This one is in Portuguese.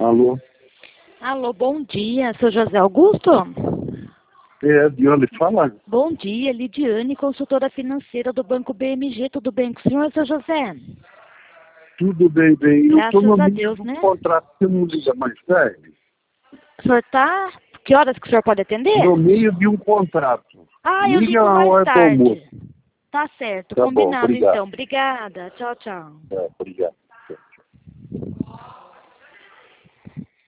Alô? Alô, bom dia, seu José Augusto? É, de onde fala? Bom dia, Lidiane, consultora financeira do Banco BMG, tudo bem com o senhor, seu José? Tudo bem, bem. Eu estou Graças no a meio Deus, do né? contrato, você não liga mais tarde? O senhor tá? Que horas que o senhor pode atender? No meio de um contrato. Ah, eu Liga ligo a mais hora do almoço. tarde. Tá certo, Tá bom, combinado obrigado. então. Obrigada, tchau, tchau. É, obrigado.